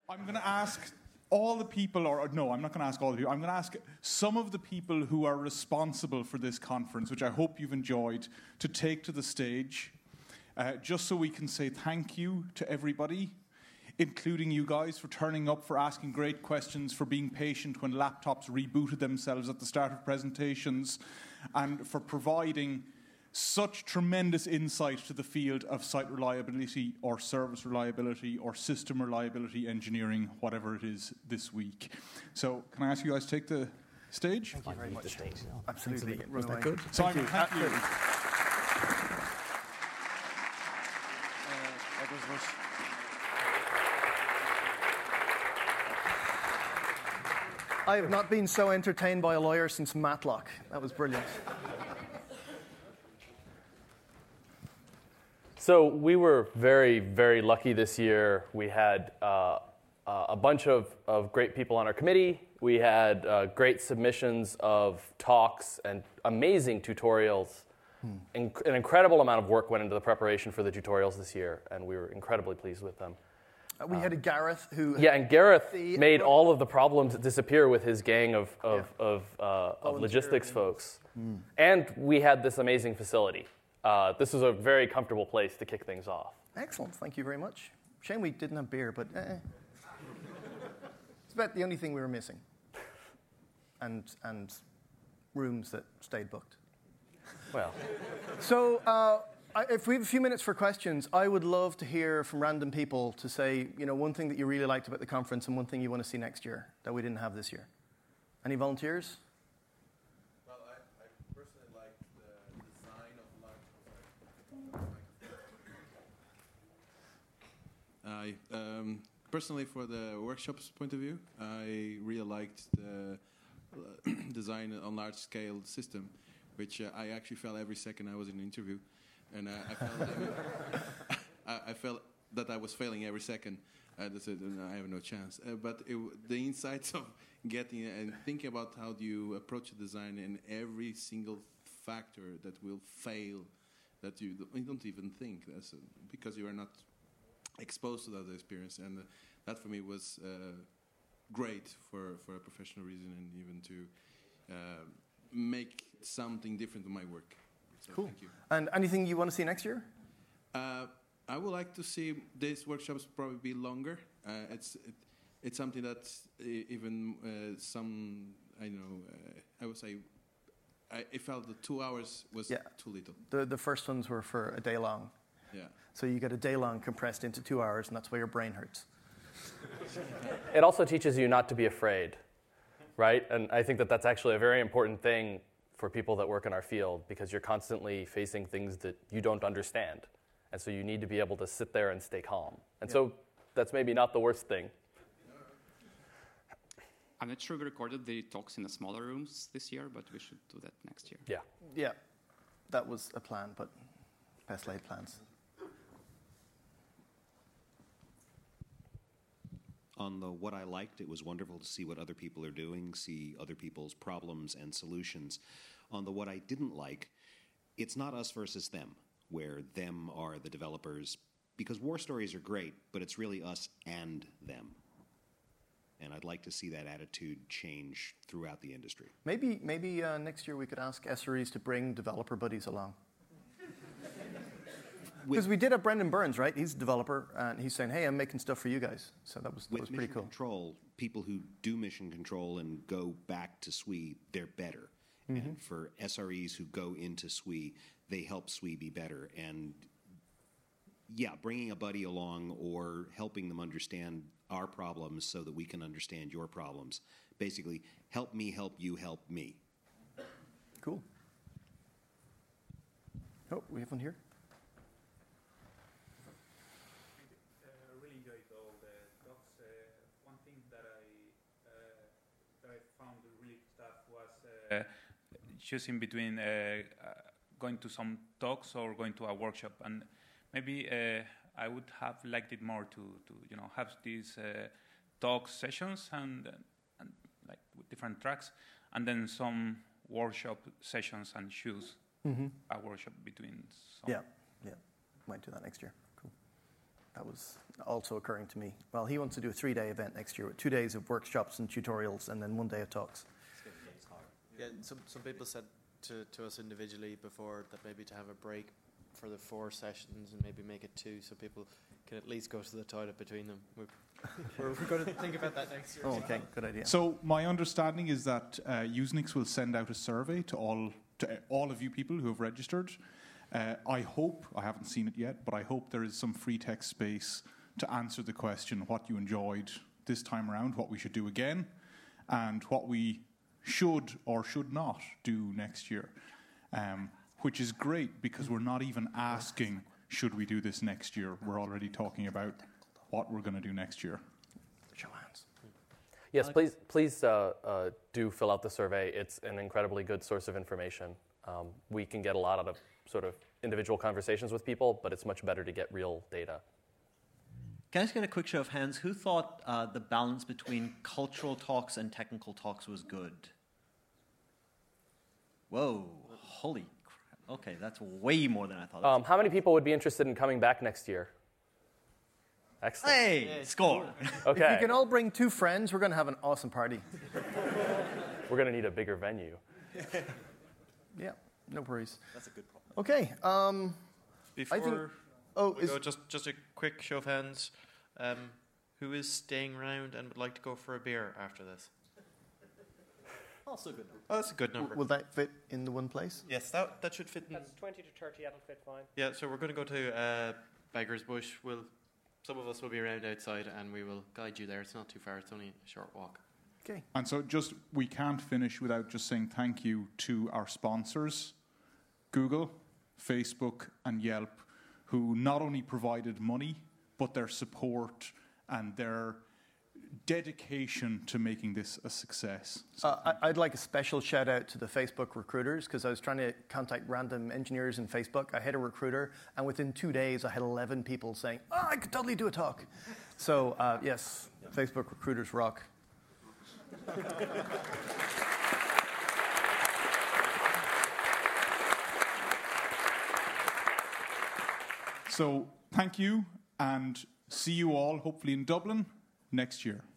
I'm going to ask all the people, or no, I'm not going to ask all of you. I'm going to ask some of the people who are responsible for this conference, which I hope you've enjoyed, to take to the stage, just so we can say thank you to everybody, including you guys, for turning up, for asking great questions, for being patient when laptops rebooted themselves at the start of presentations, and for providing such tremendous insight to the field of site reliability or service reliability or system reliability engineering, whatever it is this week. So can I ask you guys to take the stage? Thank you very much. Absolutely. Was that good? Simon, thank you. I have not been so entertained by a lawyer since Matlock. That was brilliant. So we were very, very lucky this year. We had a bunch of great people on our committee. We had great submissions of talks and amazing tutorials. An incredible amount of work went into the preparation for the tutorials this year, and we were incredibly pleased with them. We had a Gareth who... Yeah, and Gareth made all of the problems disappear with his gang of logistics folks. And we had this amazing facility. This was a very comfortable place to kick things off. Excellent, thank you very much. Shame we didn't have beer, but it's about the only thing we were missing. And rooms that stayed booked. Well. So if we have a few minutes for questions, I would love to hear from random people to say, one thing that you really liked about the conference and one thing you want to see next year that we didn't have this year. Any volunteers? Well, I personally liked the design of large. Personally, for the workshops point of view, I really liked the design on large-scale system, which I actually felt every second I was in an interview. And I felt that I was failing every second. I said, I have no chance. But the insights of getting and thinking about how do you approach a design and every single factor that will fail, that you don't even think, because you are not exposed to that experience. And that for me was great for a professional reason, and even to make something different in my work. So cool. Thank you. And anything you want to see next year? I would like to see these workshops probably be longer. It's something that even I would say I felt that 2 hours was too little. The first ones were for a day long. Yeah. So you get a day long compressed into 2 hours, and that's why your brain hurts. It also teaches you not to be afraid, right? And I think that that's actually a very important thing for people that work in our field, because you're constantly facing things that you don't understand. And so you need to be able to sit there and stay calm. And so that's maybe not the worst thing. I'm not sure we recorded the talks in the smaller rooms this year, but we should do that next year. Yeah. Yeah, that was a plan, but best laid plans. On the what I liked, it was wonderful to see what other people are doing, see other people's problems and solutions. On the what I didn't like, it's not us versus them, where them are the developers, because war stories are great, but it's really us and them. And I'd like to see that attitude change throughout the industry. Maybe next year we could ask SREs to bring developer buddies along. Because we did have Brendan Burns, right? He's a developer, and he's saying, hey, I'm making stuff for you guys. So that was pretty cool. With mission control, people who do mission control and go back to SWE, they're better. Mm-hmm. And for SREs who go into SWE, they help SWE be better. And yeah, bringing a buddy along or helping them understand our problems so that we can understand your problems. Basically, help me help you help me. Cool. Oh, we have one here. Really enjoyed all the talks. One thing that I found really tough was choosing between going to some talks or going to a workshop, and maybe I would have liked it more to have these talk sessions and like with different tracks, and then some workshop sessions and choose a workshop between some. Yeah, might do that next year. Cool. That was also occurring to me. Well, he wants to do a 3-day event next year with 2 days of workshops and tutorials and then 1 day of talks. Yeah, some people said to us individually before that maybe to have a break for the 4 sessions and maybe make it 2 so people can at least go to the toilet between them. We're going to think about that next year. Oh, okay, good idea. So my understanding is that Usenix will send out a survey to all of you people who have registered. I hope, I haven't seen it yet, but I hope there is some free text space to answer the question what you enjoyed this time around, what we should do again, and what we should or should not do next year. Which is great because we're not even asking, should we do this next year? We're already talking about what we're going to do next year. Show hands. Yes, please do fill out the survey. It's an incredibly good source of information. We can get a lot out of sort of individual conversations with people, but it's much better to get real data. Can I just get a quick show of hands? Who thought the balance between cultural talks and technical talks was good? Whoa, holy crap. Okay, that's way more than I thought. How many people would be interested in coming back next year? Excellent. Hey, score. Okay. If you can all bring 2 friends, we're going to have an awesome party. We're going to need a bigger venue. Yeah, no worries. That's a good problem. Okay. Before we go, just a quick show of hands. Who is staying around and would like to go for a beer after this? Also good. Oh, that's a good number. Will that fit in the one place? Yes, that should fit in. That's 20 to 30, that'll fit fine. Yeah, so we're going to go to Beggar's Bush. Some of us will be around outside and we will guide you there. It's not too far, it's only a short walk. Okay. And so we can't finish without just saying thank you to our sponsors, Google, Facebook, and Yelp, who not only provided money, but their support and their dedication to making this a success. So I'd like a special shout out to the Facebook recruiters because I was trying to contact random engineers in Facebook. I hit a recruiter, and within 2 days, I had 11 people saying, "Oh, I could totally do a talk." So yes, Facebook recruiters rock. So thank you, and see you all hopefully in Dublin next year.